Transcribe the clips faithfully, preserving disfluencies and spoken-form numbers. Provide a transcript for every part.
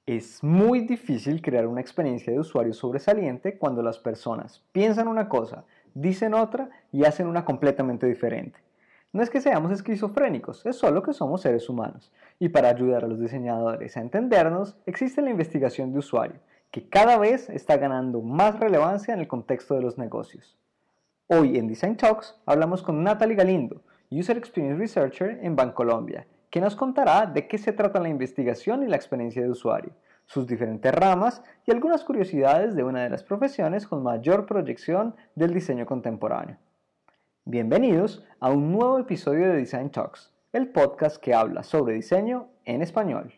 Es muy difícil crear una experiencia de usuario sobresaliente cuando las personas piensan una cosa, dicen otra y hacen una completamente diferente. No es que seamos esquizofrénicos, es solo que somos seres humanos. Y para ayudar a los diseñadores a entendernos, existe la investigación de usuario, que cada vez está ganando más relevancia en el contexto de los negocios. Hoy en Design Talks hablamos con Natalie Galindo, User Experience Researcher en Bancolombia, que nos contará de qué se trata la investigación y la experiencia de usuario, sus diferentes ramas y algunas curiosidades de una de las profesiones con mayor proyección del diseño contemporáneo. Bienvenidos a un nuevo episodio de Design Talks, el podcast que habla sobre diseño en español.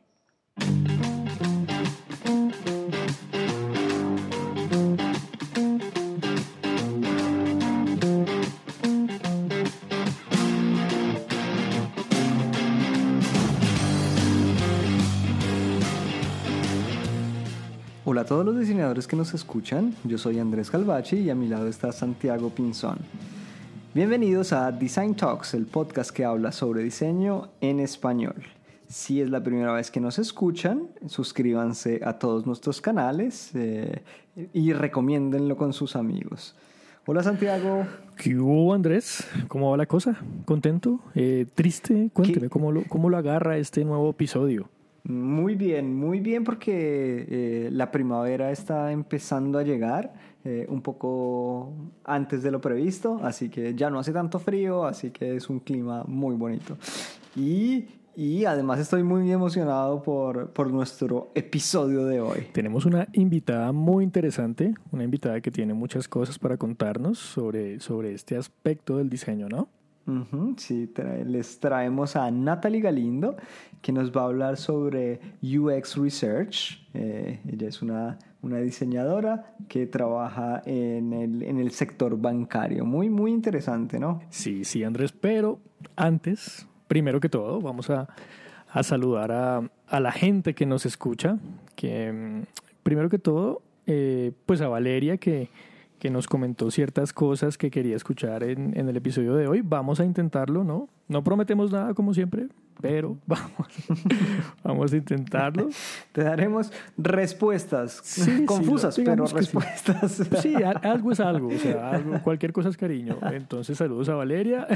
Hola a todos los diseñadores que nos escuchan, yo soy Andrés Calvache y a mi lado está Santiago Pinzón. Bienvenidos a Design Talks, el podcast que habla sobre diseño en español. Si es la primera vez que nos escuchan, suscríbanse a todos nuestros canales eh, y recomiéndenlo con sus amigos. Hola Santiago. ¿Qué hubo, Andrés? ¿Cómo va la cosa? ¿Contento? Eh, ¿Triste? Cuénteme, ¿cómo lo, cómo lo agarra este nuevo episodio? Muy bien, muy bien porque eh, la primavera está empezando a llegar eh, un poco antes de lo previsto, así que ya no hace tanto frío, así que es un clima muy bonito. Y, y además estoy muy emocionado por, por nuestro episodio de hoy. Tenemos una invitada muy interesante, una invitada que tiene muchas cosas para contarnos sobre, sobre este aspecto del diseño, ¿no? Uh-huh, sí, tra- les traemos a Natalie Galindo, que nos va a hablar sobre U X Research. Eh, ella es una, una diseñadora que trabaja en el, en el sector bancario. Muy, muy interesante, ¿no? Sí, sí, Andrés, pero antes, primero que todo, vamos a, a saludar a, a la gente que nos escucha, que primero que todo, eh, pues a Valeria, que... que nos comentó ciertas cosas que quería escuchar en, en el episodio de hoy. Vamos a intentarlo, ¿no? No prometemos nada como siempre, pero vamos, vamos a intentarlo. Te daremos respuestas sí, confusas, sí, pero respuestas. Sí. sí, algo es algo, o sea, algo, cualquier cosa es cariño. Entonces, saludos a Valeria.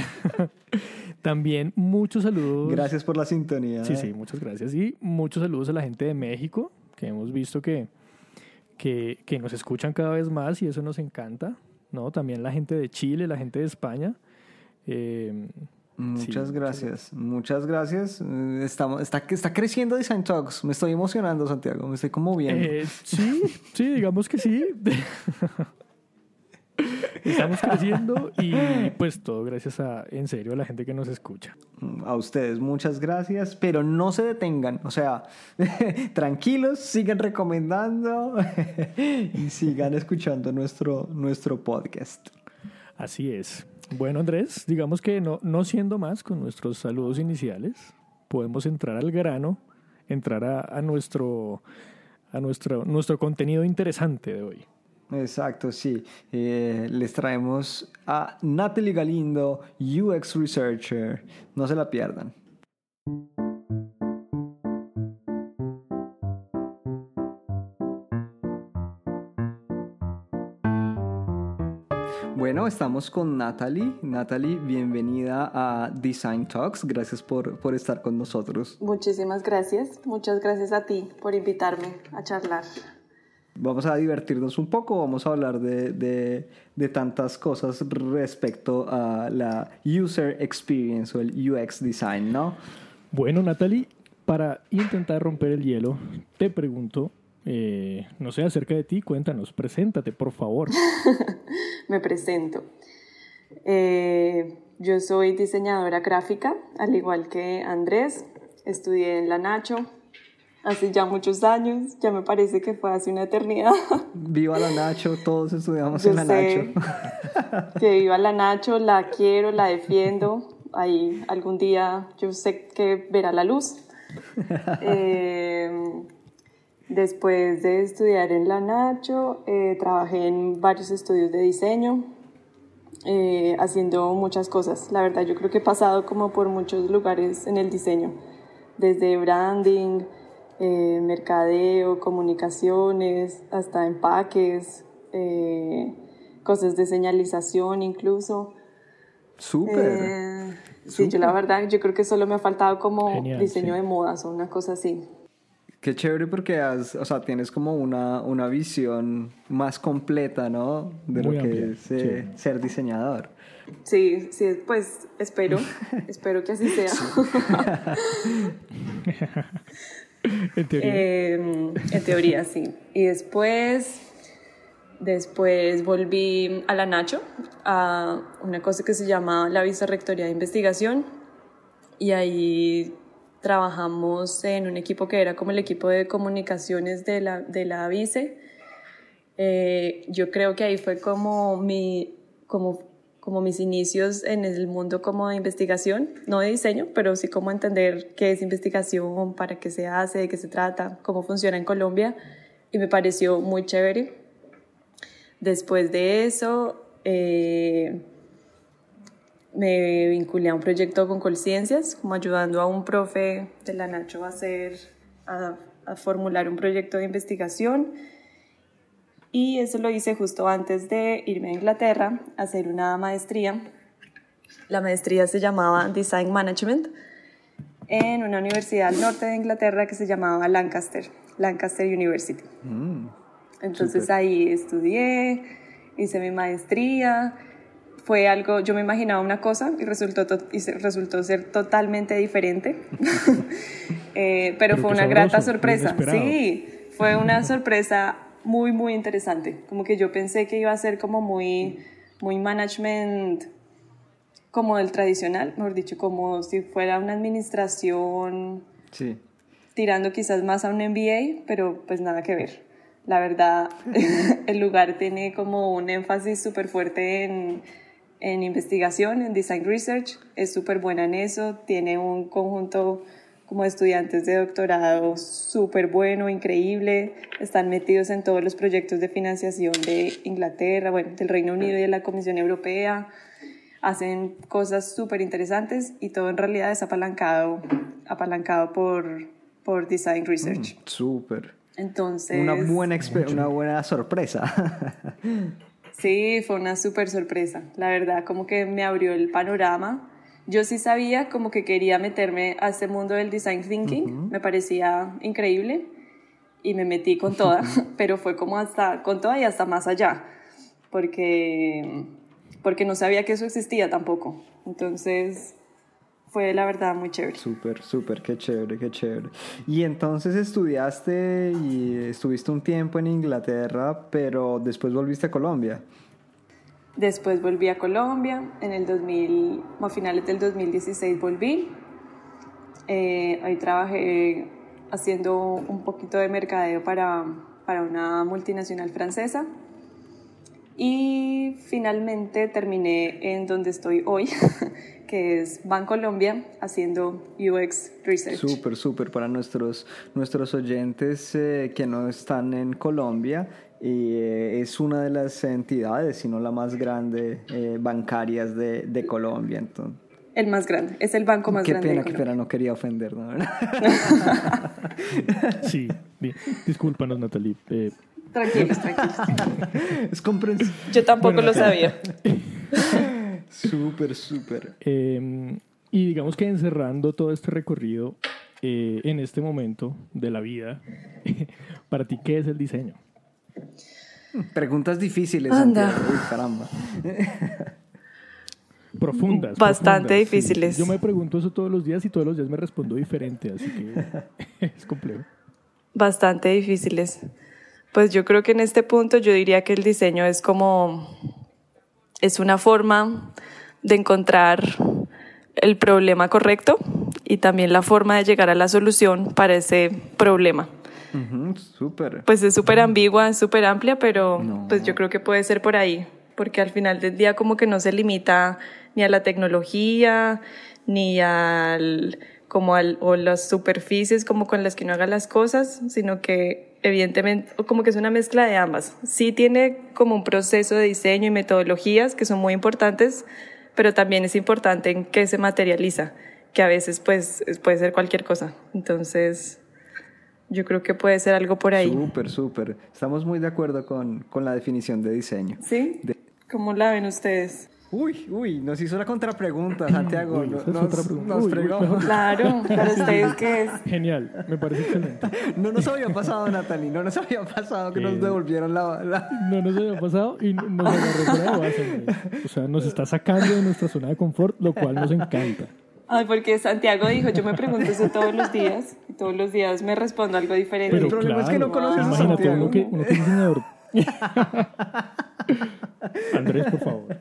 También muchos saludos. Gracias por la sintonía. Sí, sí, muchas gracias. Y muchos saludos a la gente de México, que hemos visto que Que, que nos escuchan cada vez más y eso nos encanta, ¿no? También la gente de Chile, la gente de España. Eh, muchas sí, gracias, muchas gracias. Estamos, está, está creciendo Design Talks. Me estoy emocionando, Santiago, me estoy conmoviendo. Eh, sí, sí, digamos que sí. Estamos creciendo y pues todo gracias a, en serio, a la gente que nos escucha. A ustedes, muchas gracias, pero no se detengan, o sea, tranquilos, sigan recomendando y sigan escuchando nuestro, nuestro podcast. Así es. Bueno, Andrés, digamos que no, no siendo más con nuestros saludos iniciales, podemos entrar al grano, entrar a, a, nuestro, a nuestro, nuestro contenido interesante de hoy. Exacto, sí. Eh, les traemos a Natalie Galindo, U X Researcher. No se la pierdan. Bueno, estamos con Natalie. Natalie, bienvenida a Design Talks. Gracias por, por estar con nosotros. Muchísimas gracias. Muchas gracias a ti por invitarme a charlar. Vamos a divertirnos un poco, vamos a hablar de, de, de tantas cosas respecto a la User Experience o el U X Design, ¿no? Bueno, Natalie, para intentar romper el hielo, te pregunto, eh, no sé, acerca de ti, cuéntanos, preséntate, por favor. Me presento. Eh, yo soy diseñadora gráfica, al igual que Andrés, estudié en la Nacho. Hace ya muchos años, ya me parece que fue hace una eternidad. Viva la Nacho, todos estudiamos yo en la sé Nacho. Que viva la Nacho, la quiero, la defiendo. Ahí algún día yo sé que verá la luz. Eh, después de estudiar en la Nacho, eh, trabajé en varios estudios de diseño, eh, haciendo muchas cosas. La verdad, yo creo que he pasado como por muchos lugares en el diseño, desde branding, eh, mercadeo, comunicaciones, hasta empaques, eh, cosas de señalización incluso. Súper. Eh, sí, yo la verdad, yo creo que solo me ha faltado como Genial, diseño sí. de modas o una cosa así. Qué chévere porque has, o sea, tienes como una, una visión más completa, ¿no? De Muy lo que amplia, es eh, sí. ser diseñador. Sí, sí, pues espero, espero que así sea. En teoría. Eh, en teoría, sí. Y después, después volví a la Nacho, a una cosa que se llama la Vicerrectoría de Investigación, y ahí trabajamos en un equipo que era como el equipo de comunicaciones de la, de la Vice. Eh, yo creo que ahí fue como, mi, como, como mis inicios en el mundo como de investigación, no de diseño, pero sí como entender qué es investigación, para qué se hace, de qué se trata, cómo funciona en Colombia, y me pareció muy chévere. Después de eso, eh, me vinculé a un proyecto con Colciencias, como ayudando a un profe de la Nacho a, hacer, a, a formular un proyecto de investigación. Y eso lo hice justo antes de irme a Inglaterra a hacer una maestría. La maestría se llamaba Design Management en una universidad al norte de Inglaterra que se llamaba Lancaster, Lancaster University. Mm, Entonces súper. ahí estudié, hice mi maestría. Fue algo, yo me imaginaba una cosa y resultó, to- y se- resultó ser totalmente diferente. eh, pero, Pero fue qué una grata sabroso, sorpresa. inesperado. Sí, fue una sorpresa muy, muy interesante. Como que yo pensé que iba a ser como muy, muy management, como del tradicional, mejor dicho, como si fuera una administración Sí. tirando quizás más a un M B A, pero pues nada que ver. La verdad, el lugar tiene como un énfasis súper fuerte en, en investigación, en design research, es súper buena en eso, tiene un conjunto como de estudiantes de doctorado súper bueno, increíble, están metidos en todos los proyectos de financiación de Inglaterra, bueno, del Reino Unido y de la Comisión Europea, hacen cosas súper interesantes y todo en realidad es apalancado, apalancado por, por design research. Mm, súper. Entonces, Una buena, exper- una buena sorpresa. sí, fue una súper sorpresa. La verdad, como que me abrió el panorama. Yo sí sabía como que quería meterme a este mundo del design thinking. Ujú. Me parecía increíble y me metí con toda, pero fue como hasta con toda y hasta más allá, porque, porque no sabía que eso existía tampoco. Entonces, fue la verdad muy chévere. Súper, súper, qué chévere, qué chévere. Y entonces estudiaste y estuviste un tiempo en Inglaterra, pero después volviste a Colombia. Después volví a Colombia, en el dos mil, a finales del dos mil dieciséis volví. Eh, ahí trabajé haciendo un poquito de mercadeo para, para una multinacional francesa. Y finalmente terminé en donde estoy hoy, que es Bancolombia, haciendo U X Research. Súper, súper para nuestros, nuestros oyentes eh, que no están en Colombia. Y eh, es una de las entidades, si no la más grande, eh, bancarias de, de Colombia. Entonces, El más grande, es el banco más qué grande pena, de qué Colombia. pena, no quería ofender, ¿no? Sí, bien. Discúlpanos, Natalie. Eh, Tranquilos, tranquilos. Es comprensible. Yo tampoco Bueno, lo sabía. Súper, súper. eh, y digamos que encerrando todo este recorrido eh, en este momento de la vida, para ti, ¿qué es el diseño? Preguntas difíciles, Anda. Santiago. Uy, caramba. Profundas. Bastante profundas, sí. difíciles. Yo me pregunto eso todos los días y todos los días me respondo diferente, así que es complejo. Bastante difíciles. Pues yo creo que en este punto yo diría que el diseño es como, es una forma de encontrar el problema correcto y también la forma de llegar a la solución para ese problema. Uh-huh, súper. Pues es súper ambigua, es súper amplia, pero No. pues yo creo que puede ser por ahí, porque al final del día como que no se limita ni a la tecnología, ni al, como al, o las superficies como con las que uno haga las cosas, sino que evidentemente como que es una mezcla de ambas. Sí tiene como un proceso de diseño y metodologías que son muy importantes, pero también es importante en qué se materializa, que a veces pues puede ser cualquier cosa. Entonces, Yo creo que puede ser algo por ahí. Súper, súper. Estamos muy de acuerdo con, con la definición de diseño. ¿Sí? De... ¿Cómo la ven ustedes? Uy, uy, nos hizo la contrapregunta, Santiago. Uy, nos, esa es nos, otra pregunta. nos Uy, fregó. uy, mejor. Claro, ¿para ustedes qué es? Genial, me parece excelente. No nos había pasado, Natalie, no nos había pasado que nos Eh, devolvieron la... la... No nos había pasado y nos agarró fuera de base, güey. O sea, nos está sacando de nuestra zona de confort, lo cual nos encanta. Ay, porque Santiago dijo, yo me pregunto eso todos los días y todos los días me respondo algo diferente. Pero el problema es que no conoces a imagínate Santiago. uno que, uno que es diseñador. Andrés, por favor.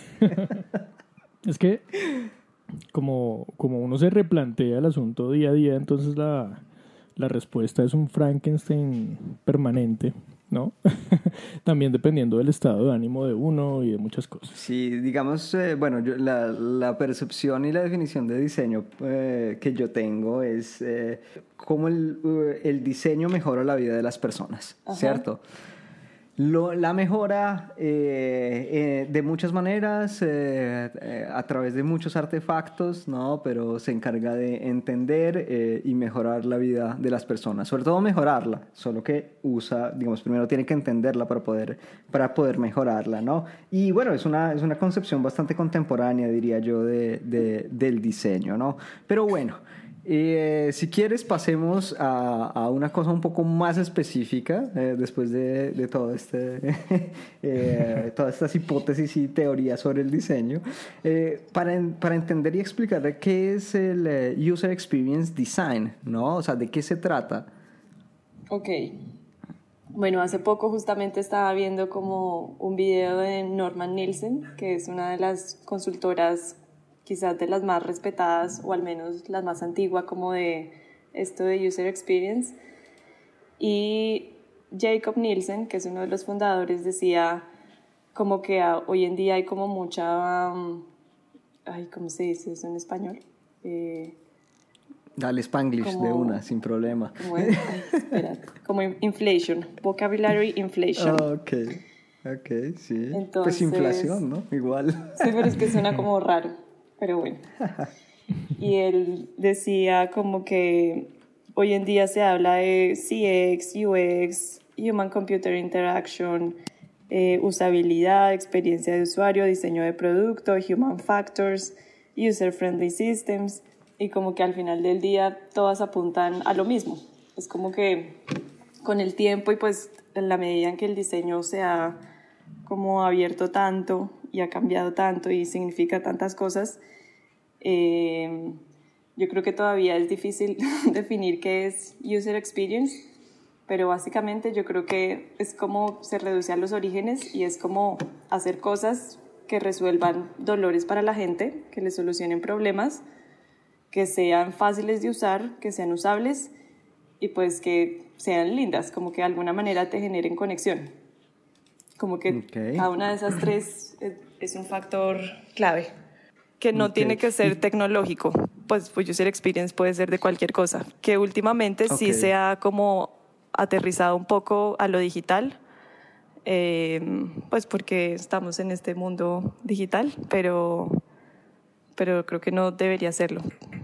Es que como, como uno se replantea el asunto día a día, entonces la, la respuesta es un Frankenstein permanente, ¿no? También dependiendo del estado de ánimo de uno y de muchas cosas. Sí, digamos, eh, bueno, yo, la, la percepción y la definición de diseño eh, que yo tengo es eh, cómo el, uh, el diseño mejora la vida de las personas, Ajá. ¿cierto? Lo, la mejora eh, eh, de muchas maneras, eh, eh, a través de muchos artefactos, ¿no? Pero se encarga de entender eh, y mejorar la vida de las personas. Sobre todo mejorarla, solo que usa, digamos, primero tiene que entenderla para poder, para poder mejorarla, ¿no? Y bueno, es una, es una concepción bastante contemporánea, diría yo, de, de, del diseño, ¿no? Pero bueno... Eh, si quieres pasemos a, a una cosa un poco más específica eh, después de, de todo este, eh, todas estas hipótesis y teorías sobre el diseño eh, para, para entender y explicar qué es el eh, User Experience Design, ¿no? O sea, ¿de qué se trata? Ok. Bueno, hace poco justamente estaba viendo como un video de Norman Nielsen, que es una de las consultoras quizás de las más respetadas o al menos las más antiguas como de esto de User Experience, y Jacob Nielsen, que es uno de los fundadores, decía como que a, hoy en día hay como mucha um, ay, ¿cómo se dice eso en español? Eh, Dale Spanglish como, de una, sin problema. Como, ay, espérate, como inflation, vocabulary inflation. Oh, ok, ok, sí. Entonces, pues inflación, ¿no? Igual. Sí, pero es que suena como raro. Pero bueno, y él decía como que hoy en día se habla de C X, U X, Human Computer Interaction, eh, usabilidad, experiencia de usuario, diseño de producto, Human Factors, User Friendly Systems, y como que al final del día todas apuntan a lo mismo. Es como que con el tiempo y pues en la medida en que el diseño se ha como abierto tanto y ha cambiado tanto y significa tantas cosas, eh, yo creo que todavía es difícil definir qué es User Experience, pero básicamente yo creo que es como se reduce a los orígenes y es como hacer cosas que resuelvan dolores para la gente, que les solucionen problemas, que sean fáciles de usar, que sean usables y pues que sean lindas, como que de alguna manera te generen conexión. Como que Okay. cada una de esas tres es un factor clave, que no Okay. tiene que ser tecnológico, pues, pues User Experience puede ser de cualquier cosa, que últimamente Okay. sí se ha como aterrizado un poco a lo digital, eh, pues porque estamos en este mundo digital, pero, pero creo que no debería serlo.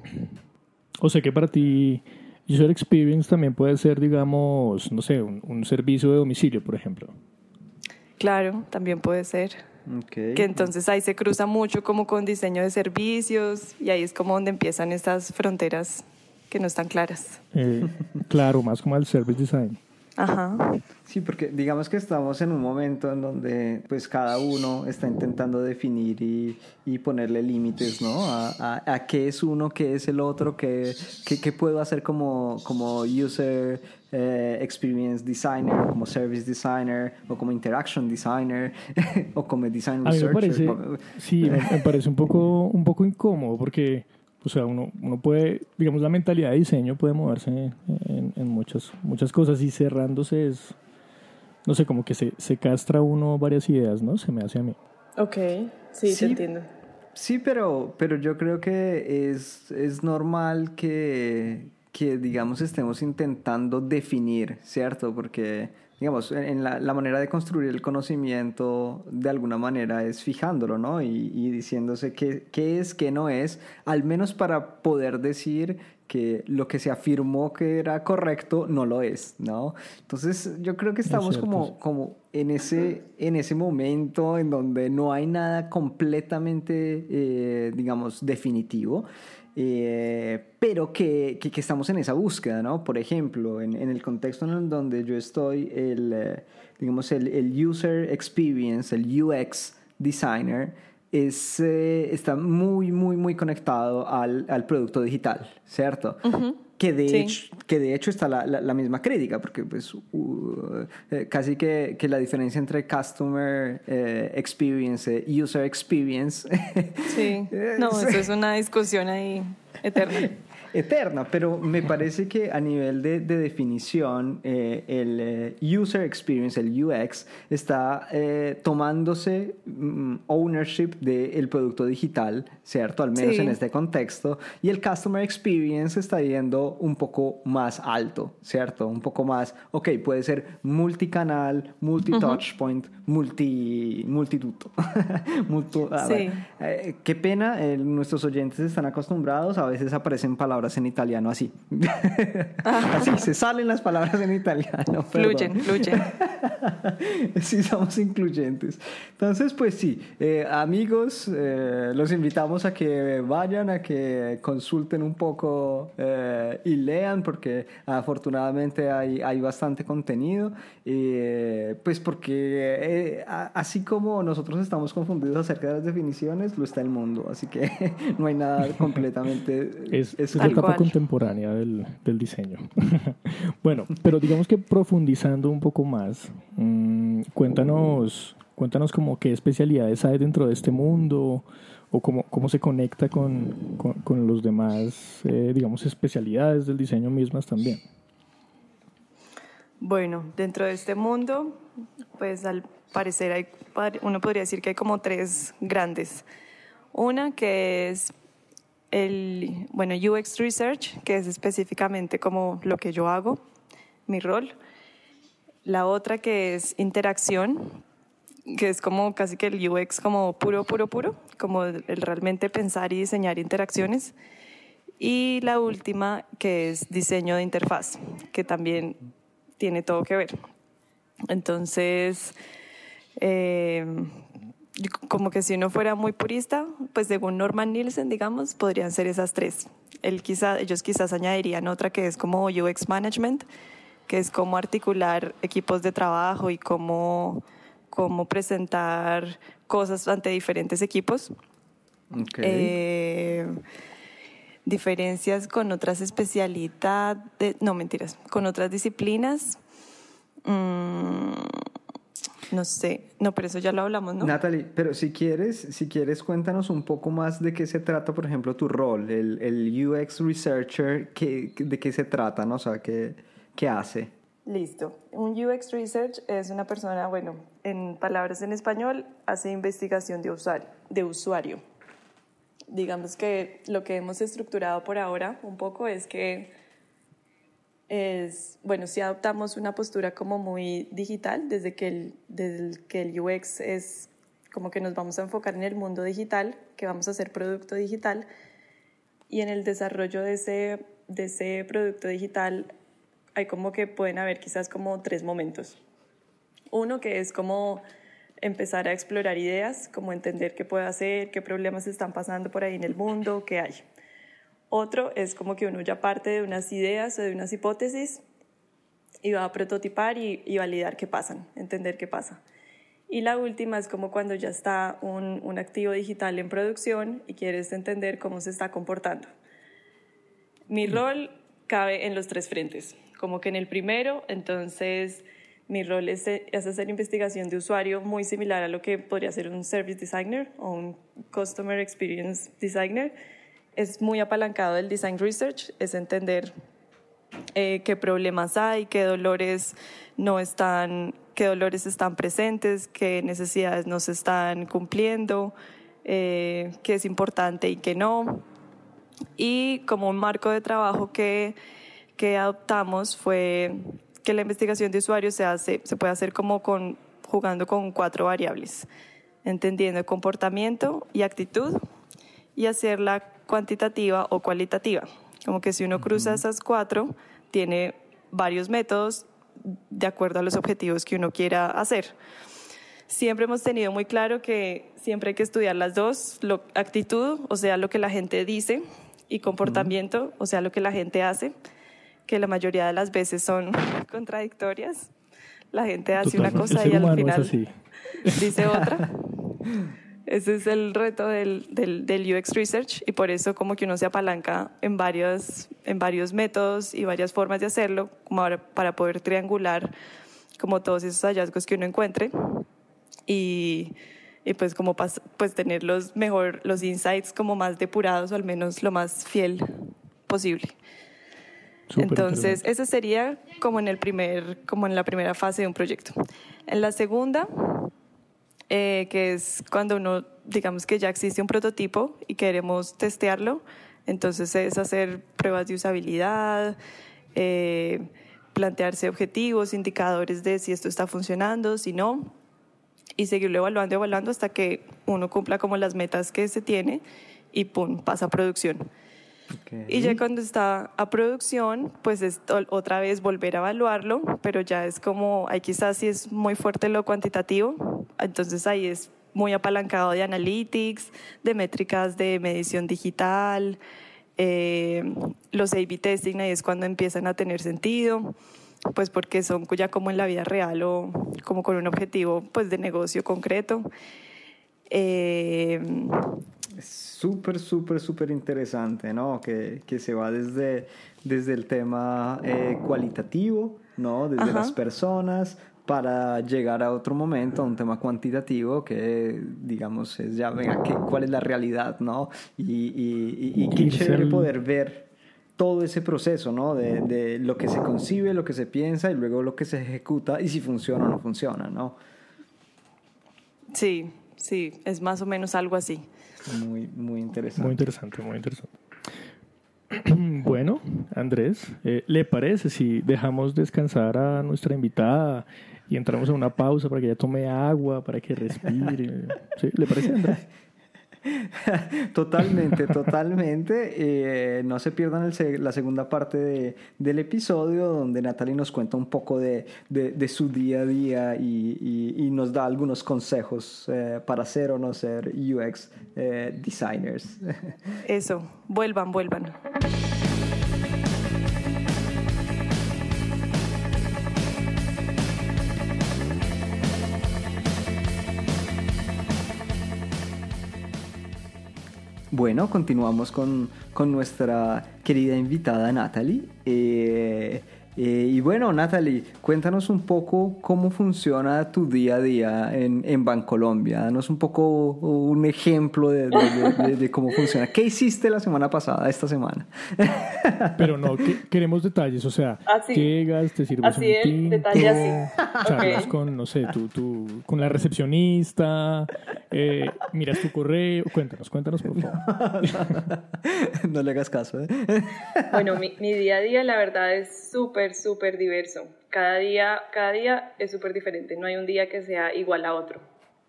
O sea que para ti User Experience también puede ser, digamos, no sé, un, un servicio de domicilio, por ejemplo. Claro, también puede ser. Okay. Que entonces ahí se cruza mucho como con diseño de servicios y ahí es como donde empiezan estas fronteras que no están claras. Eh, claro, más como el Service Design. Ajá. Sí, porque digamos que estamos en un momento en donde pues cada uno está intentando definir y, y ponerle límites, ¿no? A, a, a qué es uno, qué es el otro, qué, qué, qué puedo hacer como, como user eh, experience designer, como service designer, o como interaction designer, o como design A mí me researcher. parece, sí, me, me parece un poco, un poco incómodo porque, o sea, uno, uno puede, digamos, la mentalidad de diseño puede moverse en, en, en muchas, muchas cosas y cerrándose es, no sé, como que se, se castra uno varias ideas, ¿no? Se me hace a mí. Ok, sí, Sí. te entiendo. Sí, pero, pero yo creo que es, es normal que, que, digamos, estemos intentando definir, ¿cierto? Porque, digamos, en la, la manera de construir el conocimiento, de alguna manera, es fijándolo, ¿no? Y, y diciéndose qué, qué es, qué no es, al menos para poder decir que lo que se afirmó que era correcto no lo es, ¿no? Entonces yo creo que estamos como, como en, ese, en ese momento en donde no hay nada completamente, eh, digamos, definitivo. Eh, pero que, que, que estamos en esa búsqueda, ¿no? Por ejemplo, en, en el contexto en el donde yo estoy, el, eh, digamos, el, el User Experience, el U X Designer, es, eh, está muy, muy, muy conectado al, al producto digital, ¿cierto? Uh-huh. Que de, sí. hecho, que de hecho está la, la, la misma crítica, porque pues, uh, eh, casi que, que la diferencia entre Customer eh, Experience e User Experience... Sí, no, eso es una discusión ahí eterna. Eterna, pero me parece que a nivel de, de definición eh, el eh, User Experience, el U X, está eh, tomándose um, ownership del producto digital, ¿cierto? Al menos sí. en este contexto. Y el Customer Experience está yendo un poco más alto, ¿cierto? Un poco más, ok, puede ser multicanal, multi-touchpoint, uh-huh. multi, multituto. Multu, ah, sí. bueno. eh, qué pena, eh, nuestros oyentes están acostumbrados, a veces aparecen palabras en italiano así. Así se salen las palabras en italiano. Fluyen, fluyen. Sí, somos incluyentes. Entonces, pues sí, eh, amigos, eh, los invitamos a que vayan, a que consulten un poco eh, y lean, porque afortunadamente hay, hay bastante contenido. Eh, pues porque eh, así como nosotros estamos confundidos acerca de las definiciones, lo está el mundo. Así que no hay nada completamente... es, es la etapa contemporánea del, del diseño. Bueno, pero digamos que profundizando un poco más, mmm, cuéntanos, cuéntanos como qué especialidades hay dentro de este mundo o cómo, cómo se conecta con, con, con los demás, eh, digamos, especialidades del diseño mismas también. Bueno, dentro de este mundo, pues al parecer hay, uno podría decir que hay como tres grandes. Una que es el, bueno, U X Research, que es específicamente como lo que yo hago, mi rol. La otra que es interacción, que es como casi que el U X como puro, puro, puro, como el realmente pensar y diseñar interacciones. Y la última que es diseño de interfaz, que también tiene todo que ver. Entonces, eh, como que si uno fuera muy purista, pues según Norman Nielsen, digamos, podrían ser esas tres. Él quizá, ellos quizás añadirían otra que es como U X Management, que es cómo articular equipos de trabajo y cómo, cómo presentar cosas ante diferentes equipos. Okay. Eh, diferencias con otras especialidades, no mentiras, con otras disciplinas. Mm, no sé, no, pero eso ya lo hablamos, ¿no? Natalie, pero si quieres, si quieres cuéntanos un poco más de qué se trata, por ejemplo, tu rol, el, el U X Researcher, ¿qué, de qué se trata, ¿no? O sea, ¿qué, qué hace? Listo. Un U X Research es una persona, bueno, en palabras en español, hace investigación de usuario. De usuario. Digamos que lo que hemos estructurado por ahora un poco es que es, bueno, si adoptamos una postura como muy digital, desde que el, desde el, que el U X es como que nos vamos a enfocar en el mundo digital, que vamos a hacer producto digital, y en el desarrollo de ese, de ese producto digital hay como que pueden haber quizás como tres momentos. Uno que es como empezar a explorar ideas, como entender qué puede hacer, qué problemas están pasando por ahí en el mundo, qué hay. Otro es como que uno ya parte de unas ideas o de unas hipótesis y va a prototipar y, y validar qué pasan, entender qué pasa. Y la última es como cuando ya está un, un activo digital en producción y quieres entender cómo se está comportando. Mi rol cabe en los tres frentes. Como que en el primero, entonces... Mi rol es, es hacer investigación de usuario muy similar a lo que podría ser un Service Designer o un Customer Experience Designer. Es muy apalancado del Design Research, es entender eh, qué problemas hay, qué dolores no están, qué dolores están presentes, qué necesidades no se están cumpliendo, eh, qué es importante y qué no. Y como un marco de trabajo que, que adoptamos fue... que la investigación de usuarios se hace, se puede hacer como con, jugando con cuatro variables, entendiendo comportamiento y actitud, y hacerla cuantitativa o cualitativa. Como que si uno cruza uh-huh. esas cuatro, tiene varios métodos de acuerdo a los objetivos que uno quiera hacer. Siempre hemos tenido muy claro que siempre hay que estudiar las dos, lo, actitud, o sea, lo que la gente dice, y comportamiento, uh-huh. o sea, lo que la gente hace, que la mayoría de las veces son contradictorias. La gente hace Total, una cosa y al final dice otra. Ese es el reto del, del, del U X Research, y por eso como que uno se apalanca en varios, en varios métodos y varias formas de hacerlo, como ahora, para poder triangular como todos esos hallazgos que uno encuentre y, y pues como pas, pues tener los mejor los insights como más depurados, o al menos lo más fiel posible. Súper Entonces ese sería como en el primer como en la primera fase de un proyecto. En la segunda, eh, que es cuando uno, digamos que ya existe un prototipo y queremos testearlo, entonces es hacer pruebas de usabilidad, eh, plantearse objetivos, indicadores de si esto está funcionando, si no, y seguirlo evaluando, evaluando hasta que uno cumpla como las metas que se tiene y pum, pasa a producción. Okay. Y ya cuando está a producción, pues es otra vez volver a evaluarlo, pero ya es como, ahí quizás sí es muy fuerte lo cuantitativo, entonces ahí es muy apalancado de analytics, de métricas de medición digital, eh, los A B testing ahí es cuando empiezan a tener sentido, pues porque son ya como en la vida real o como con un objetivo pues de negocio concreto. Eh, Es súper, súper, súper interesante, ¿no? Que, que se va desde, desde el tema eh, cualitativo, ¿no? Desde Ajá. las personas, para llegar a otro momento, a un tema cuantitativo que, digamos, es ya, venga, ¿qué, ¿cuál es la realidad, ¿no? Y, y, y, y qué chévere poder ver todo ese proceso, ¿no? De, de lo que se concibe, lo que se piensa y luego lo que se ejecuta y si funciona o no funciona, ¿no? Sí, sí, es más o menos algo así. Muy, muy interesante. Muy interesante, muy interesante. Bueno, Andrés, eh, ¿le parece si dejamos descansar a nuestra invitada y entramos a una pausa para que ella tome agua, para que respire? ¿Sí? ¿Le parece, Andrés? Totalmente, totalmente. Eh, no se pierdan el, la segunda parte de, del episodio donde Natalie nos cuenta un poco de, de, de su día a día y, y, y nos da algunos consejos eh, para ser o no ser U X eh, designers. Eso, vuelvan, vuelvan. Bueno, continuamos con, con nuestra querida invitada Natalie. Eh, eh, y bueno, Natalie, cuéntanos un poco cómo funciona tu día a día en, en Bancolombia. Danos un poco un ejemplo de, de, de, de, de cómo funciona. ¿Qué hiciste la semana pasada, esta semana? Pero no, que, queremos detalles. O sea, así, llegas, te sirves así un es, tinto, detalle así. charlas Okay. con, no sé, tú, tú, con la recepcionista, eh, miras tu correo. Cuéntanos, cuéntanos, por favor. No, no, no le hagas caso, ¿eh? Bueno, mi, mi día a día, la verdad, es súper, súper diverso. Cada día, cada día es súper diferente. No hay un día que sea igual a otro.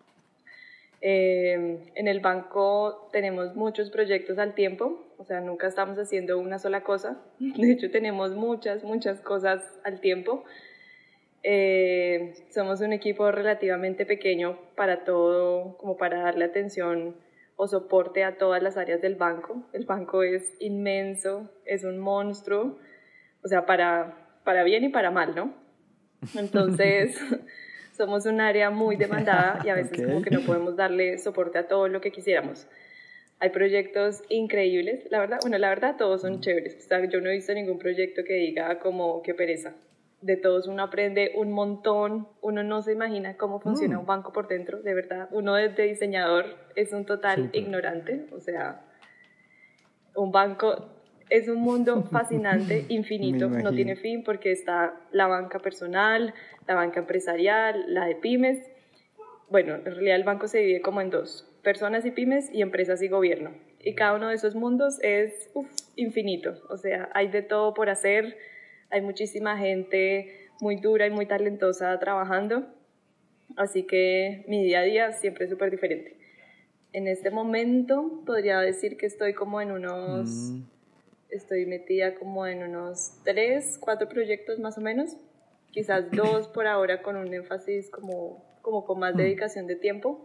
Eh, en el banco tenemos muchos proyectos al tiempo. O sea, nunca estamos haciendo una sola cosa. De hecho, tenemos muchas, muchas cosas al tiempo. Eh, somos un equipo relativamente pequeño para todo, como para darle atención o soporte a todas las áreas del banco. El banco es inmenso, es un monstruo, o sea, para, para bien y para mal, ¿no? Entonces, somos un área muy demandada y a veces okay. como que no podemos darle soporte a todo lo que quisiéramos. Hay proyectos increíbles, la verdad, bueno, la verdad todos son chéveres. O sea, yo no he visto ningún proyecto que diga como qué pereza. De todos uno aprende un montón, uno no se imagina cómo funciona mm. un banco por dentro, de verdad. Uno desde diseñador es un total Super. ignorante, o sea, un banco es un mundo fascinante, infinito, no tiene fin porque está la banca personal, la banca empresarial, la de pymes. Bueno, en realidad el banco se divide como en dos, personas y pymes y empresas y gobierno. Y cada uno de esos mundos es uf, infinito, o sea, hay de todo por hacer. Hay muchísima gente muy dura y muy talentosa trabajando, así que mi día a día siempre es súper diferente. En este momento podría decir que estoy como en unos mm. estoy metida como en unos tres, cuatro proyectos más o menos, quizás dos por ahora con un énfasis como, como con más dedicación de tiempo.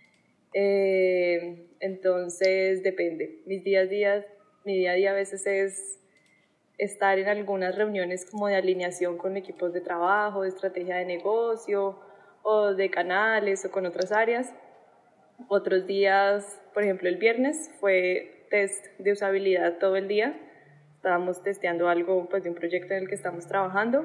Eh, entonces depende, mis días, días, mi día a día a veces es estar en algunas reuniones como de alineación con equipos de trabajo, de estrategia de negocio o de canales o con otras áreas. Otros días, por ejemplo el viernes fue test de usabilidad todo el día, estábamos testeando algo pues, de un proyecto en el que estamos trabajando.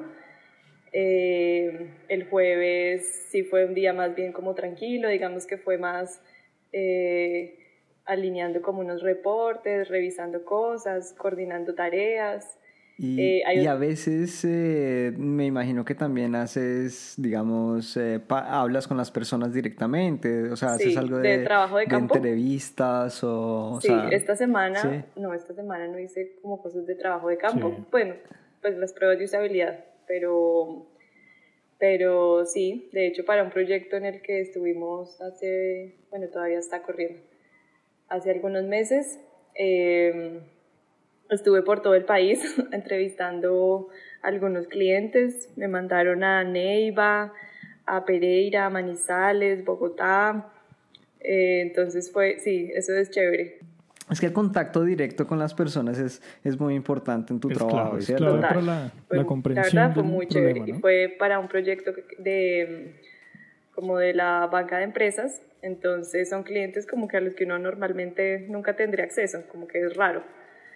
Eh, el jueves sí fue un día más bien como tranquilo, digamos que fue más eh, alineando como unos reportes, revisando cosas, coordinando tareas. Y, eh, hay y a otro... veces eh, me imagino que también haces, digamos, eh, pa- hablas con las personas directamente, o sea, Sí, haces algo de de, trabajo de de campo. entrevistas o, o Sí, sea, esta semana, ¿sí? no, esta semana no hice como cosas de trabajo de campo. Sí. Bueno, pues las pruebas de usabilidad, pero, pero sí, de hecho para un proyecto en el que estuvimos hace, bueno, todavía está corriendo, hace algunos meses, eh, estuve por todo el país entrevistando a algunos clientes, me mandaron a Neiva, a Pereira, a Manizales, Bogotá, eh, entonces fue, sí, eso es chévere. Es que el contacto directo con las personas es, es muy importante en tu Es trabajo, clave, es ¿cierto? clave Total. para la, Fue- la la comprensión verdad fue del muy problema, chévere y ¿no? fue para un proyecto de como de la banca de empresas, entonces son clientes como que a los que uno normalmente nunca tendría acceso, como que es raro.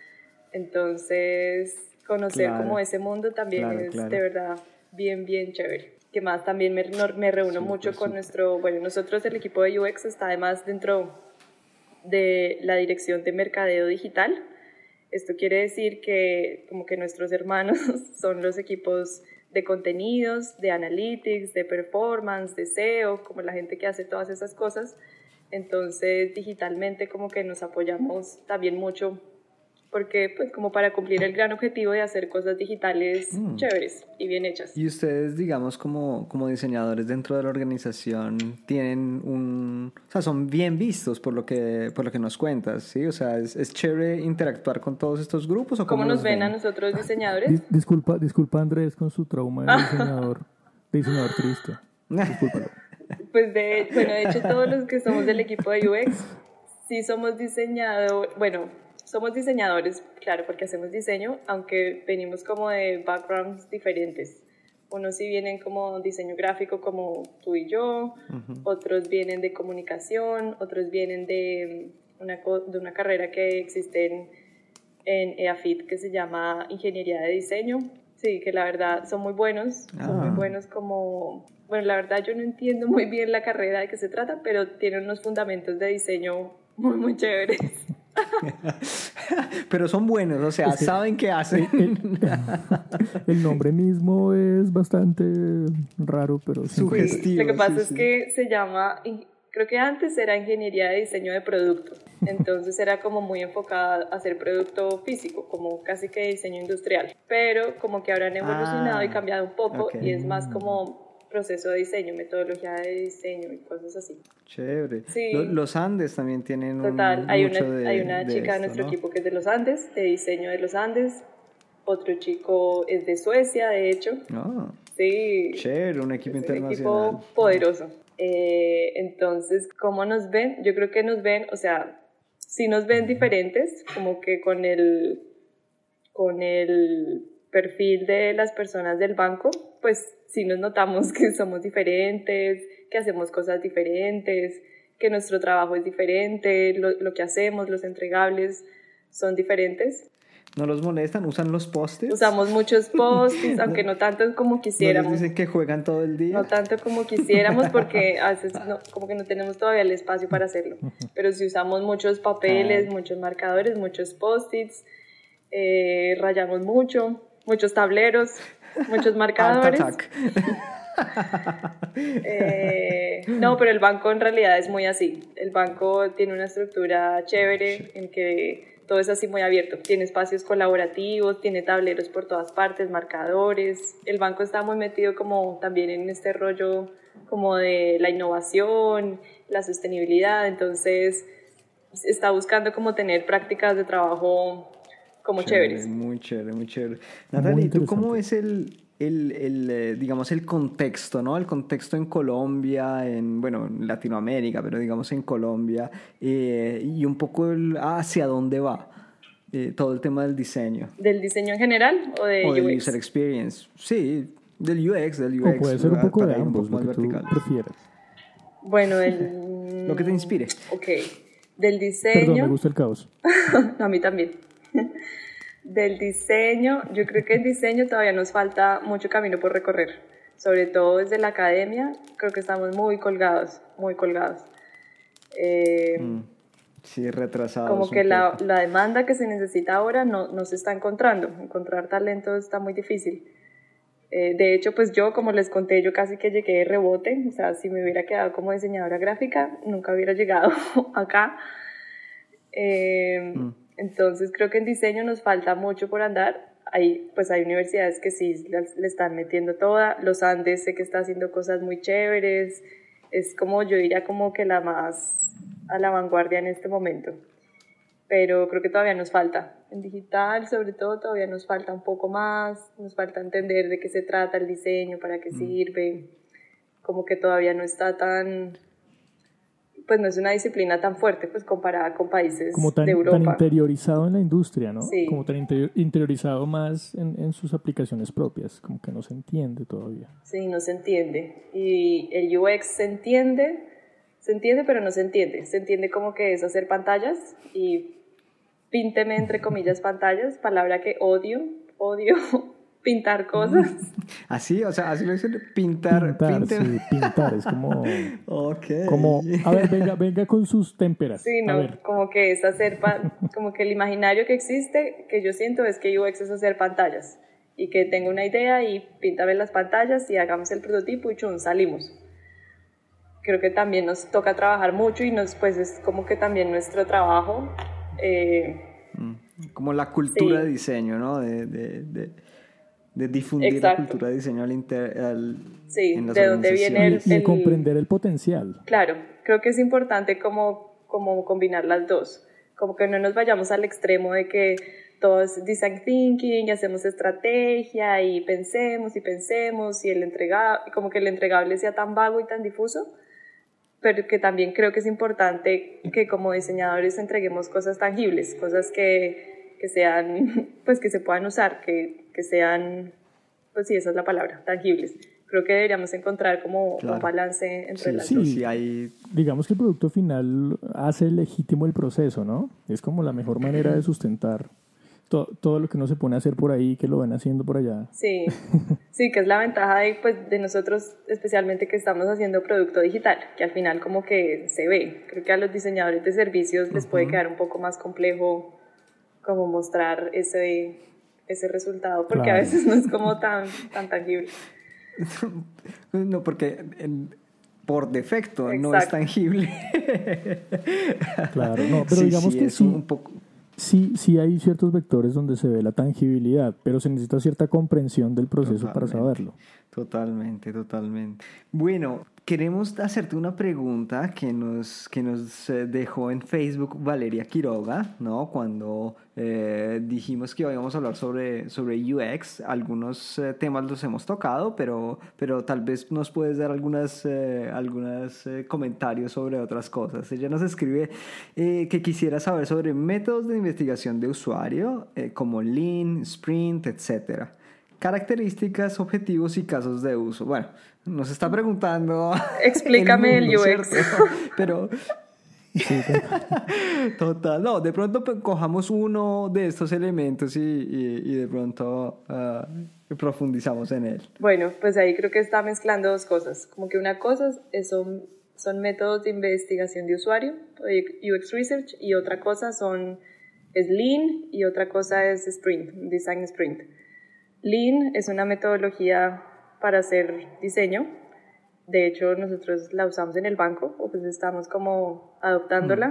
Entonces conocer Claro, como ese mundo también claro, es claro. de verdad bien, bien chévere. Que más también me, no- me reúno Súper, mucho con súper. nuestro, bueno, nosotros el equipo de U X está además dentro de la dirección de mercadeo digital. Esto quiere decir que como que nuestros hermanos son los equipos de contenidos, de analytics, de performance, de S E O, como la gente que hace todas esas cosas. Entonces digitalmente como que nos apoyamos también mucho porque pues como para cumplir el gran objetivo de hacer cosas digitales Mm. chéveres y bien hechas. Y ustedes, digamos, como, como diseñadores dentro de la organización, tienen un... O sea, son bien vistos por lo que, por lo que nos cuentas, ¿sí? O sea, ¿es, es chévere interactuar con todos estos grupos o cómo, ¿Cómo nos los ven a ven? nosotros diseñadores? Dis- disculpa, disculpa Andrés con su trauma de diseñador, de diseñador triste. Discúlpalo. Pues de, bueno, de hecho todos los que somos del equipo de U X sí somos diseñadores, bueno, somos diseñadores, claro, porque hacemos diseño, aunque venimos como de backgrounds diferentes. Unos sí vienen como diseño gráfico como tú y yo, uh-huh. Otros vienen de comunicación, otros vienen de una, de una carrera que existe en, en E A F I T que se llama Ingeniería de Diseño. Sí, que la verdad son muy buenos, ah. son muy buenos como... Bueno, la verdad yo no entiendo muy bien la carrera de qué se trata, pero tienen unos fundamentos de diseño muy, muy chéveres. Pero son buenos, o sea, es que saben qué hacen. El, el, el nombre mismo es bastante raro, pero sí. Sugestivo. Sí, lo que pasa sí, es sí. que se llama, creo que antes era Ingeniería de Diseño de Producto, entonces era como muy enfocada a hacer producto físico, como casi que diseño industrial, pero como que ahora han evolucionado ah, y cambiado un poco okay. y es más como proceso de diseño, metodología de diseño y cosas así. Chévere. Sí. Los Andes también tienen Total. un hay mucho una, de hay una de chica esto, de nuestro ¿no? equipo que es de los Andes, de diseño de los Andes. Otro chico es de Suecia, de hecho. Oh, sí. Chévere, un equipo es internacional. Un equipo poderoso. Eh, entonces, ¿cómo nos ven? Yo creo que nos ven, o sea, sí nos ven diferentes, como que con el, con el perfil de las personas del banco, pues sí nos notamos que somos diferentes, que hacemos cosas diferentes, que nuestro trabajo es diferente, lo, lo que hacemos, los entregables son diferentes. ¿No los molestan? ¿Usan los post-its? Usamos muchos post-its, aunque no, no tanto como quisiéramos. ¿No les dicen que juegan todo el día? No tanto como quisiéramos porque a veces no, como que no tenemos todavía el espacio para hacerlo. Pero sí usamos muchos papeles, ah. muchos marcadores, muchos post-its, eh, rayamos mucho, muchos tableros, muchos marcadores. eh, no, pero el banco en realidad es muy así. El banco tiene una estructura chévere en que todo es así muy abierto. Tiene espacios colaborativos, tiene tableros por todas partes, marcadores. El banco está muy metido como también en este rollo como de la innovación, la sostenibilidad. Entonces está buscando como tener prácticas de trabajo como chévere, chéveres. Muy chévere, muy chévere. Natalie, ¿tú cómo es el, el, el eh, digamos, el contexto, ¿no? El contexto en Colombia, en, bueno, en Latinoamérica, pero digamos en Colombia, eh, y un poco el, hacia dónde va eh, todo el tema del diseño? ¿Del diseño en general o de O del U X? user experience. Sí, del U X, del U X. O puede ser un poco de ir un ambos, poco lo más que tú verticales. prefieras. Bueno, el... Lo que te inspire. Ok. Del diseño... Perdón, me gusta el caos. No, a mí también. Del diseño, yo creo que el diseño todavía nos falta mucho camino por recorrer. Sobre todo desde la academia, creo que estamos muy colgados, muy colgados. Eh, Mm, sí, retrasados. como que un la, poco. la demanda que se necesita ahora no, no se está encontrando. Encontrar talento está muy difícil. Eh, de hecho, pues yo, como les conté, yo casi que llegué de rebote. O sea, si me hubiera quedado como diseñadora gráfica, nunca hubiera llegado acá. Eh, Mm. Entonces creo que en diseño nos falta mucho por andar. Hay, pues hay universidades que sí le, le están metiendo toda. Los Andes sé que está haciendo cosas muy chéveres. Es como, yo diría como que la más a la vanguardia en este momento. Pero creo que todavía nos falta. En digital, sobre todo, todavía nos falta un poco más. Nos falta entender de qué se trata el diseño, para qué Mm. sirve. Como que todavía no está tan... Pues no es una disciplina tan fuerte pues comparada con países Como tan, de tan Europa. interiorizado en la industria, ¿no? Sí. Como tan interior- interiorizado más en, en sus aplicaciones propias, como que no se entiende todavía. Sí, no se entiende. Y el U X se entiende, se entiende pero no se entiende. Se entiende como que es hacer pantallas y pínteme entre comillas pantallas, palabra que odio, odio pintar cosas. Así, o sea, así lo dicen, pintar. Pintar, pinte- sí, pintar, es como, Ok. como, a ver, venga, venga con sus témperas. Sí, A no, ver, como que es hacer, pa- como que el imaginario que existe, que yo siento es que U X es hacer pantallas y que tengo una idea y píntame las pantallas y hagamos el prototipo y chun, salimos. Creo que también nos toca trabajar mucho y nos, pues es como que también nuestro trabajo. Eh, Mm, Como la cultura Sí. de diseño, ¿no? De, de, de, de difundir Exacto. la cultura de diseño al inter, al, Sí, en las de dónde viene el- organizaciones. y, y el- comprender el potencial. Claro, creo que es importante como, como combinar las dos, como que no nos vayamos al extremo de que todo es design thinking y hacemos estrategia y pensemos y pensemos y el entregable, como que el entregable sea tan vago y tan difuso, pero que también creo que es importante que como diseñadores entreguemos cosas tangibles, cosas que, que sean, pues que se puedan usar, que, que sean, pues sí, esa es la palabra, tangibles. Creo que deberíamos encontrar como Claro. un balance entre Sí, las sí. dos. sí, hay... Digamos que el producto final hace legítimo el proceso, ¿no? Es como la mejor manera de sustentar to- todo lo que uno se pone a hacer por ahí, que lo ven haciendo por allá. Sí, sí, que es la ventaja de, pues, de nosotros, especialmente que estamos haciendo producto digital, que al final como que se ve. Creo que a los diseñadores de servicios les puede quedar un poco más complejo como mostrar ese, ese resultado, porque Claro. a veces no es como tan, tan tangible. No, porque en- por defecto no Exacto. es tangible. Claro, no, pero Sí, digamos sí, que es sí, un poco... sí, sí hay ciertos vectores donde se ve la tangibilidad, pero se necesita cierta comprensión del proceso para Totalmente. saberlo. Totalmente, totalmente. Bueno, queremos hacerte una pregunta que nos, que nos eh, dejó en Facebook Valeria Quiroga, ¿no? Cuando eh, dijimos que íbamos a hablar sobre, sobre U X. Algunos eh, temas los hemos tocado, pero, pero tal vez nos puedes dar algunas, eh, algunas eh, comentarios sobre otras cosas. Ella nos escribe eh, que quisiera saber sobre métodos de investigación de usuario, eh, como Lean, Sprint, etcétera. Características, objetivos y casos de uso. Bueno, nos está preguntando... Explícame el, mundo, U X. ¿cierto? Pero... Sí, Total, no, de pronto pues, cojamos uno de estos elementos y, y, y de pronto uh, profundizamos en él. Bueno, pues ahí creo que está mezclando dos cosas. Como que una cosa es- son, son métodos de investigación de usuario, U X Research, y otra cosa son, es Lean y otra cosa es Sprint, Design Sprint. Lean es una metodología para hacer diseño. De hecho, nosotros la usamos en el banco, o pues estamos como adoptándola, mm.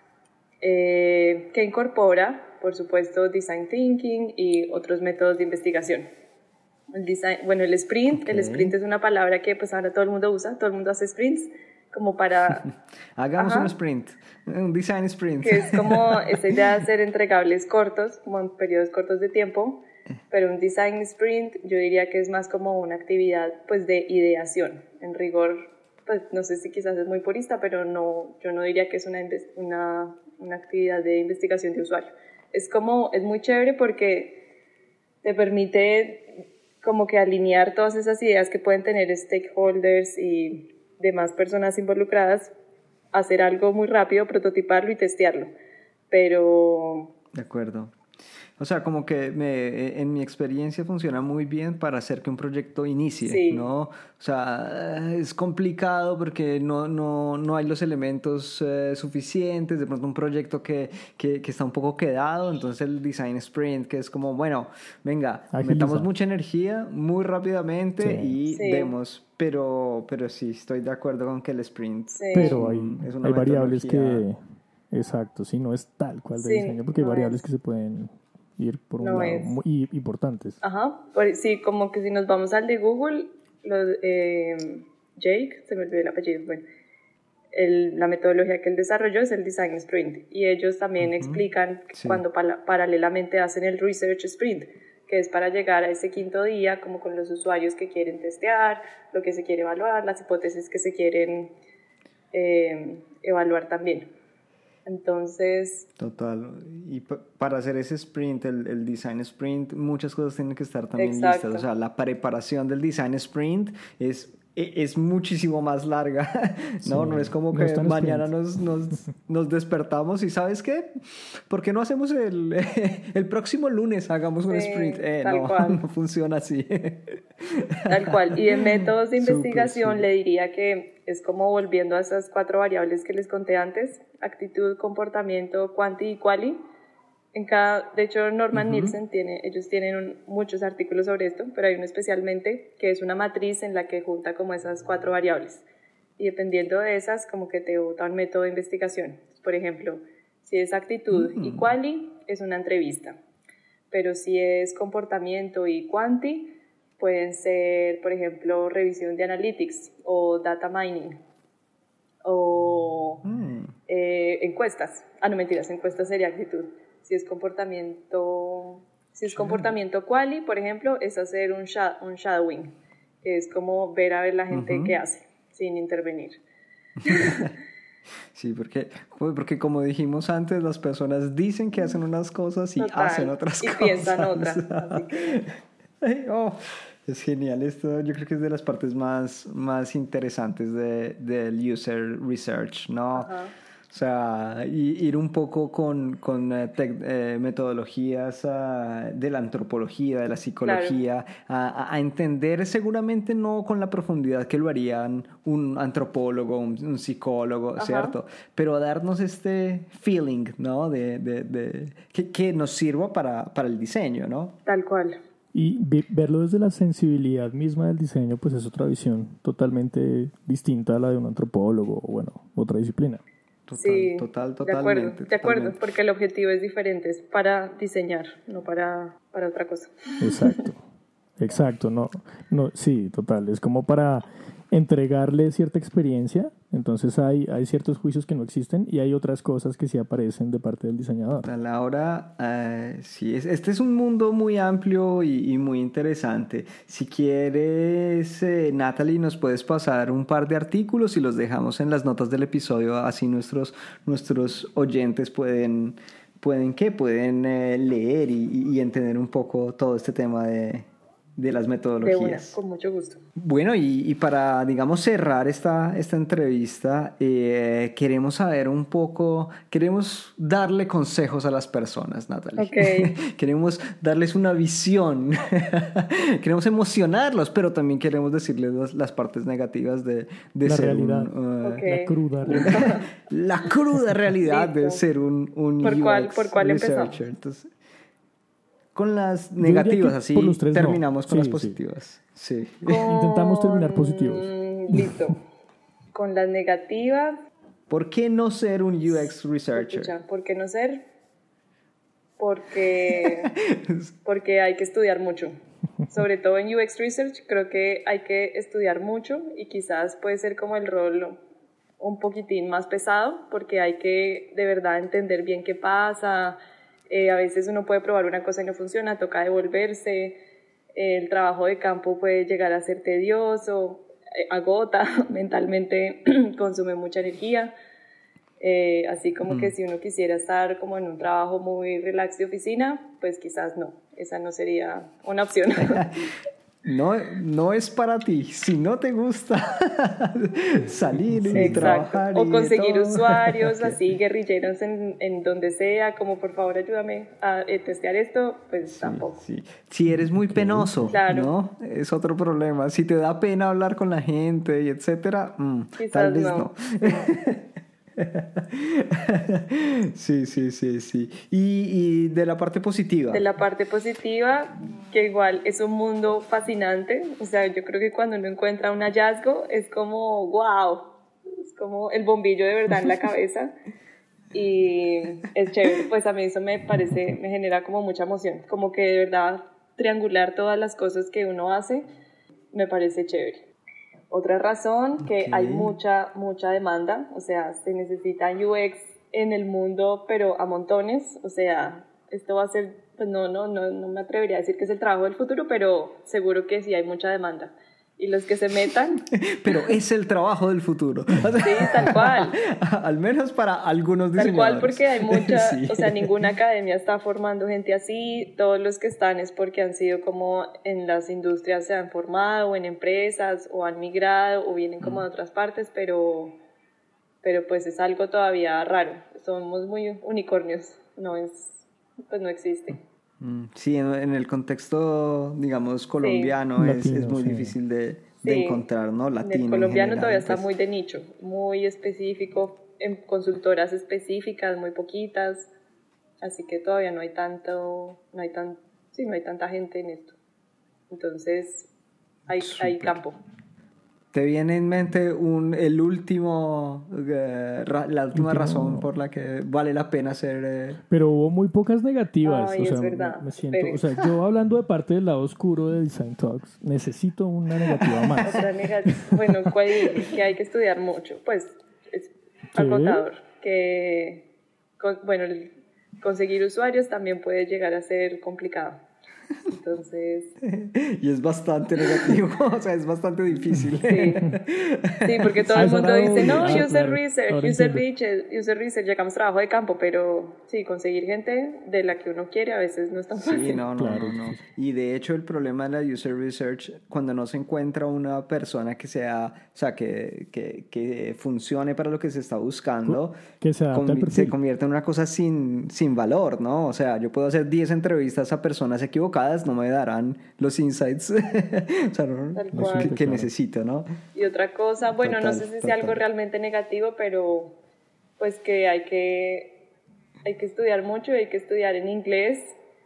eh, que incorpora, por supuesto, Design Thinking y otros métodos de investigación. El design, bueno, el sprint, okay. el sprint es una palabra que pues ahora todo el mundo usa, todo el mundo hace sprints, como para... Hagamos Ajá. un sprint, un design sprint. Que es como esta idea de hacer entregables cortos, como en periodos cortos de tiempo, pero un design sprint yo diría que es más como una actividad pues de ideación. En rigor, pues no sé si quizás es muy purista, pero no, yo no diría que es una, una, una actividad de investigación de usuario. Es como, es muy chévere porque te permite como que alinear todas esas ideas que pueden tener stakeholders y demás personas involucradas, hacer algo muy rápido, prototiparlo y testearlo. Pero... De acuerdo. O sea, como que me, en mi experiencia funciona muy bien para hacer que un proyecto inicie, sí. ¿no? O sea, es complicado porque no, no, no hay los elementos eh, suficientes, de pronto un proyecto que, que, que está un poco quedado, entonces el design sprint, que es como, bueno, venga, Agiliza. Metamos mucha energía muy rápidamente Sí. y Sí. demos, pero, pero sí, estoy de acuerdo con que el sprint Sí. Pero hay, es una hay variables metodología. que, exacto, sí, no es tal cual de Sí, diseño, porque hay no variables es. que se pueden ir por un No lado es. muy y- importantes. Ajá, por- sí, como que si nos vamos al de Google, los, eh, Jake, se me olvidó el apellido, bueno, el, la metodología que él desarrolló es el Design Sprint, y ellos también Ujú. explican Sí. cuando pala- paralelamente hacen el Research Sprint, que es para llegar a ese quinto día como con los usuarios que quieren testear, lo que se quiere evaluar, las hipótesis que se quieren eh, evaluar también. Entonces, Total. Y pa- para hacer ese sprint, el, el design sprint, muchas cosas tienen que estar también Exacto. listas. O sea, la preparación del design sprint es, e- es muchísimo más larga. No, Sí, no es como no que es tan mañana sprint. nos, nos, nos despertamos y ¿sabes qué? ¿Por qué no hacemos el, el próximo lunes hagamos un Sí, sprint? Eh, tal no, cual. no funciona así. tal cual. Y de métodos de Súper, investigación sí. le diría que es como volviendo a esas cuatro variables que les conté antes: actitud, comportamiento, quanti y quali. En cada, de hecho, Norman Ujú. Nielsen tiene, ellos tienen un- muchos artículos sobre esto, pero hay uno especialmente que es una matriz en la que junta como esas cuatro variables. Y dependiendo de esas, como que te bota un método de investigación. Por ejemplo, si es actitud y Mm. quali, es una entrevista. Pero si es comportamiento y quanti, pueden ser, por ejemplo, revisión de analytics o data mining o Mm. eh, encuestas. Ah, no, mentiras, encuestas sería actitud. Si es comportamiento, si es comportamiento quali, por ejemplo, es hacer un, sha- un shadowing, que es como ver a ver la gente Ujú. qué hace, sin intervenir. Sí, porque, porque como dijimos antes, las personas dicen que hacen unas cosas y Total, hacen otras y cosas. piensan otras, así que... Ay, oh, es genial esto. Yo creo que es de las partes más, más interesantes de, del user research, ¿no? Ajá. O sea, y- ir un poco con, con eh, tec- eh, metodologías ah, de la antropología, de la psicología, a, a- a entender seguramente no con la profundidad que lo harían un antropólogo, un, un psicólogo, Ajá. ¿cierto? Pero a darnos este feeling, ¿no? De, de, de, que, que nos sirva para, para el diseño, ¿no? Tal cual. Y vi- verlo desde la sensibilidad misma del diseño, pues es otra visión totalmente distinta a la de un antropólogo o, bueno, otra disciplina. Total, Sí, total, de acuerdo, totalmente. de acuerdo, totalmente. porque el objetivo es diferente, es para diseñar, no para, para otra cosa. Exacto, exacto, no, no, sí, total, es como para entregarle cierta experiencia, entonces hay, hay ciertos juicios que no existen y hay otras cosas que sí aparecen de parte del diseñador. A la hora, eh, sí, es, este es un mundo muy amplio y, y muy interesante. Si quieres, eh, Natalie, nos puedes pasar un par de artículos y los dejamos en las notas del episodio, así nuestros, nuestros oyentes pueden, pueden, ¿qué? Pueden eh, leer y, y- y entender un poco todo este tema de, de las De una, metodologías. con mucho gusto. Bueno, y, y para, digamos, cerrar esta, esta entrevista, eh, queremos saber un poco, queremos darle consejos a las personas, Natalie. Ok. Queremos darles una visión, queremos emocionarlos, pero también queremos decirles las, las partes negativas de, de La ser realidad. un... eh, Ok. La cruda realidad. la cruda realidad de Listo. ser un, un ¿Por U X cuál- por cuál empezamos? researcher. Entonces, con las diría negativas, que así por los tres no. terminamos con Sí, las sí. positivas. Sí. Intentamos terminar Con- positivos. Listo. Con las negativas, ¿Por qué no ser un U X researcher? escucha, ¿por qué no ser? Porque, porque hay que estudiar mucho. Sobre todo en U X Research, creo que hay que estudiar mucho y quizás puede ser como el rol un poquitín más pesado porque hay que de verdad entender bien qué pasa. Eh, a veces uno puede probar una cosa y no funciona, toca devolverse. El trabajo de campo puede llegar a ser tedioso, eh, agota, mentalmente consume mucha energía. Eh, así como mm. que si uno quisiera estar como en un trabajo muy relax de oficina, pues quizás no, esa no sería una opción. No, no es para ti, si no te gusta salir y Exacto. trabajar o y conseguir todo. usuarios Okay. así guerrilleros en, en donde sea, como por favor ayúdame a eh, testear esto, pues sí, tampoco. Sí. Si eres muy penoso, claro. ¿no? Es otro problema. Si te da pena hablar con la gente y etcétera, mmm, tal vez no. no. Sí, sí, sí, sí. Y, y de la parte positiva. De la parte positiva, que igual es un mundo fascinante. O sea, yo creo que cuando uno encuentra un hallazgo es como, wow, es como el bombillo de verdad en la cabeza. Y es chévere, pues a mí eso me parece, me genera como mucha emoción. Como que de verdad triangular todas las cosas que uno hace, me parece chévere. Otra razón, que okay. hay mucha, mucha demanda, o sea, se necesita U X en el mundo, pero a montones, o sea, esto va a ser, pues no, no, no, no me atrevería a decir que es el trabajo del futuro, pero seguro que sí hay mucha demanda. Y los que se metan... Pero es el trabajo del futuro. Sí, tal cual. Al menos para algunos diseñadores. Tal cual, porque hay mucha... Sí. O sea, ninguna academia está formando gente así. Todos los que están es porque han sido como en las industrias, se han formado, o en empresas, o han migrado, o vienen como mm. de otras partes, pero, pero pues es algo todavía raro. Somos muy unicornios. No es... Pues no existe. Sí, en, en el contexto, digamos, colombiano sí. es, Latino, es muy sí. difícil de, de sí. encontrar, ¿no? Latino. El colombiano en general, todavía pues... está muy de nicho, muy específico, en consultoras específicas, muy poquitas, así que todavía no hay tanto, no hay tan, sí, no hay tanta gente en esto. Entonces, hay, hay campo. ¿Te viene en mente un, el último, uh, ra, la última Último... razón por la que vale la pena ser... Eh... Pero hubo muy pocas negativas. Ay, o sea, es verdad. Me, me siento, o sea, yo hablando de parte del lado oscuro de Design Talks, necesito una negativa más. Otra negativa. Bueno, ¿cuál es? Que hay que estudiar mucho. Pues es agotador. Que, con, bueno, el conseguir usuarios también puede llegar a ser complicado. Entonces... Y es bastante negativo, o sea, es bastante difícil. Sí, sí porque todo el mundo dice, no, ah, user claro. research, user research, user research, llegamos trabajo de campo, pero sí, conseguir gente de la que uno quiere a veces no es tan fácil. Sí, no, no, claro. no, no. Y de hecho el problema de la user research, cuando no se encuentra una persona que sea, o sea, que, que, que funcione para lo que se está buscando, que se, com- se convierte en una cosa sin, sin valor, ¿no? O sea, yo puedo hacer diez entrevistas a personas equivocadas, no me darán los insights o sea, no, que, que necesito, ¿no? Y otra cosa, bueno, total, no sé si total. sea algo realmente negativo, pero pues que hay que hay que estudiar mucho, hay que estudiar en inglés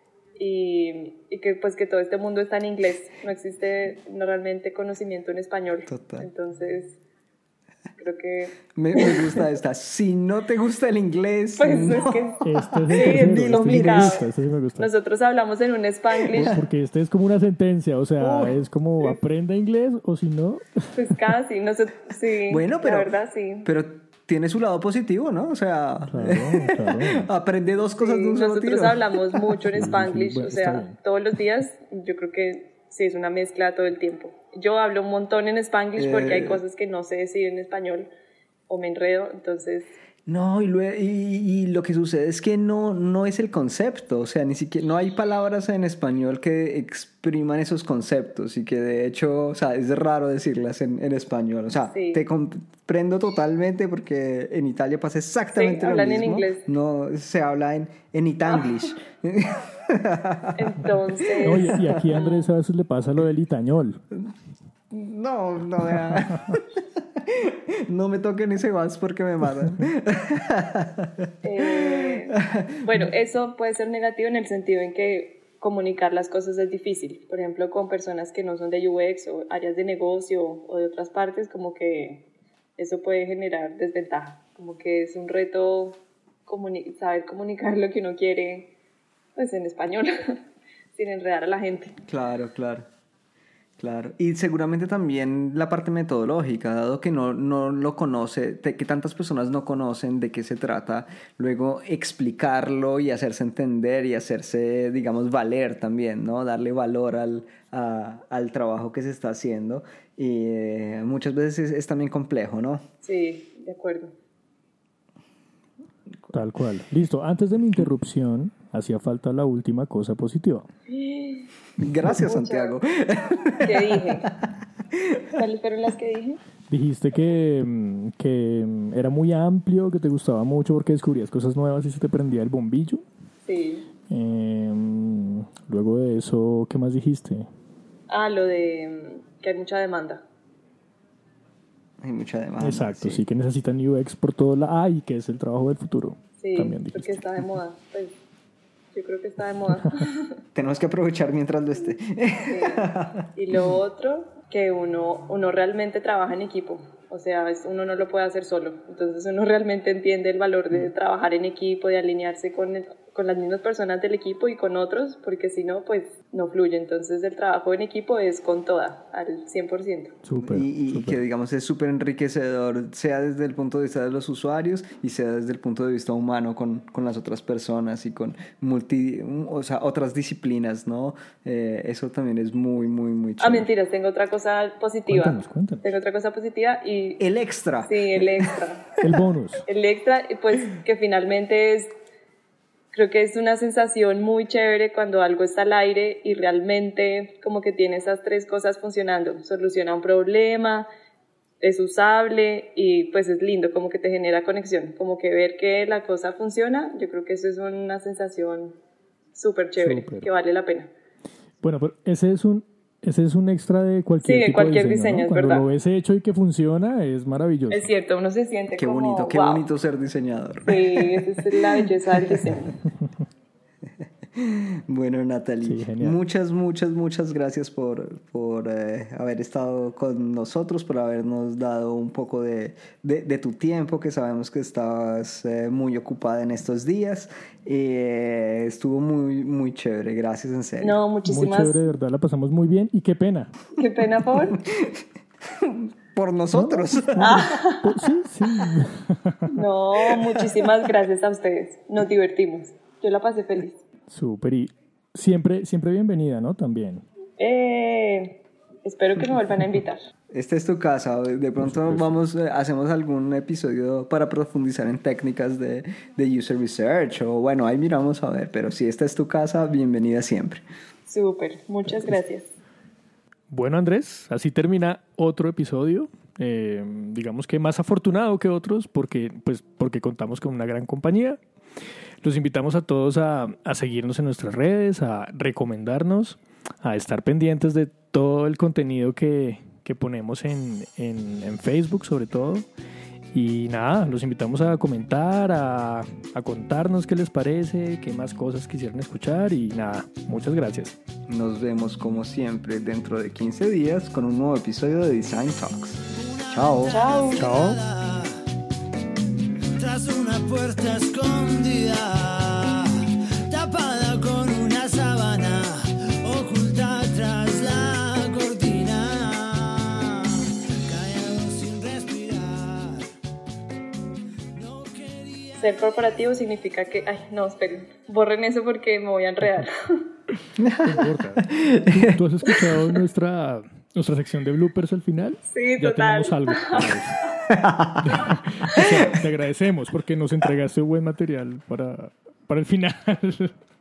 y, y que pues que todo este mundo está en inglés, no existe no, realmente conocimiento en español. Total. Entonces creo que... Me, me gusta esta. Si no te gusta el inglés, pues no. es que este sí, es este complicado. Sí este sí me gusta. Nosotros hablamos en un Spanglish. Porque este es como una sentencia, o sea, uh, es como es... aprenda inglés o si no... Pues casi, no sé, sí, bueno, pero, la verdad sí. Pero tiene su lado positivo, ¿no? O sea, claro, claro. aprende dos cosas sí, de un solo nosotros tiro. hablamos mucho en Spanglish, sí, bueno, o sea, todos los días, yo creo que sí, es una mezcla todo el tiempo. Yo hablo un montón en Spanglish eh... porque hay cosas que no sé decir en español o me enredo, entonces... No, y, luego, y, y lo que sucede es que no, no es el concepto, o sea, ni siquiera, no hay palabras en español que expriman esos conceptos y que de hecho, o sea, es raro decirlas en, en español, o sea, sí. te comprendo totalmente porque en Italia pasa exactamente sí, lo hablan mismo. En inglés. No, se habla en, en Itanglish. Entonces... No, y, y aquí a Andrés a veces le pasa lo del itañol. No, no, vea. No me toquen ese vals porque me matan. Eh, bueno, eso puede ser negativo en el sentido en que comunicar las cosas es difícil. Por ejemplo, con personas que no son de U X o áreas de negocio o de otras partes, como que eso puede generar desventaja. Como que es un reto comuni- saber comunicar lo que uno quiere, pues en español, sin enredar a la gente. Claro, claro. Claro, y seguramente también la parte metodológica, dado que no, no lo conoce, te, que tantas personas no conocen de qué se trata, luego explicarlo y hacerse entender y hacerse, digamos, valer también, ¿no? Darle valor al, a, al trabajo que se está haciendo, y eh, muchas veces es, es también complejo, ¿no? Sí, de acuerdo. Tal cual. Listo, antes de mi interrupción, hacía falta la última cosa positiva. Gracias, Santiago. ¿Qué dije? ¿Cuáles fueron las que dije? Dijiste que, que era muy amplio, que te gustaba mucho porque descubrías cosas nuevas y se te prendía el bombillo. Sí. Eh, luego de eso, ¿qué más dijiste? Ah, lo de que hay mucha demanda. Hay mucha demanda. Exacto, sí, sí que necesitan U X por todo lado. Ah, y que es el trabajo del futuro. Sí, también dijiste. porque está de moda. Pues, yo creo que está de moda. Tenemos que aprovechar mientras lo esté. Sí. Y lo otro, que uno, uno realmente trabaja en equipo. O sea, es, uno no lo puede hacer solo. Entonces uno realmente entiende el valor de trabajar en equipo, de alinearse con, el, con las mismas personas del equipo y con otros, porque si no, pues no fluye. Entonces el trabajo en equipo es con toda, al cien por ciento. Súper, y, y súper. que digamos es súper enriquecedor, sea desde el punto de vista de los usuarios y sea desde el punto de vista humano con, con las otras personas y con multi, o sea, otras disciplinas, ¿no? Eh, eso también es muy, muy, muy chido. Ah, mentiras, tengo otra cosa positiva. Cuéntanos, cuéntanos. Tengo otra cosa positiva y... El extra. Sí, el extra. El bonus. El extra, pues que finalmente es... Creo que es una sensación muy chévere cuando algo está al aire y realmente como que tiene esas tres cosas funcionando. Soluciona un problema, es usable y pues es lindo, como que te genera conexión. Como que ver que la cosa funciona, yo creo que eso es una sensación súper chévere, Súper. que vale la pena. Bueno, pero ese es un, ese es un extra de cualquier Sí, de tipo cualquier de diseño, diseño, ¿no? es Cuando verdad. lo ves hecho y que funciona, es maravilloso. Es cierto, uno se siente Qué como... bonito, qué wow. bonito ser diseñador. Sí, esa es la belleza del diseño. Bueno, Natalie, Sí, genial. muchas, muchas, muchas gracias por, por eh, haber estado con nosotros, por habernos dado un poco de, de, de tu tiempo, que sabemos que estabas eh, muy ocupada en estos días. Eh, estuvo muy, muy chévere, gracias en serio. No, Muy muchísimas... chévere, de verdad, la pasamos muy bien y qué pena. Qué pena, por... Por nosotros. Pues, sí, sí. No, muchísimas gracias a ustedes. Nos divertimos. Yo la pasé feliz. Súper, y siempre, siempre bienvenida, ¿no? También. Eh, espero que me vuelvan a invitar. Esta es tu casa. De pronto vamos, eh, hacemos algún episodio para profundizar en técnicas de, de user research o bueno, ahí miramos a ver. Pero si esta es tu casa, bienvenida siempre. Súper, muchas gracias. Bueno, Andrés, así termina otro episodio. Eh, digamos que más afortunado que otros porque, pues, porque contamos con una gran compañía. Los invitamos a todos a, a seguirnos en nuestras redes, a recomendarnos, a estar pendientes de todo el contenido que, que ponemos en, en, en Facebook sobre todo. Y nada, los invitamos a comentar, a, a contarnos qué les parece, qué más cosas quisieran escuchar y nada, muchas gracias. Nos vemos como siempre dentro de quince días con un nuevo episodio de Design Talks. Chao. Chao. Chao. Tras una puerta escondida, tapada con una sábana, oculta tras la cortina, callado sin respirar. No quería... Ser corporativo significa que... Ay, no, esperen. Borren eso porque me voy a enredar. No importa. ¿Tú, tú has escuchado nuestra, nuestra sección de bloopers al final? Sí, ya total. tenemos algo para eso. O sea, te agradecemos porque nos entregaste buen material para, para el final.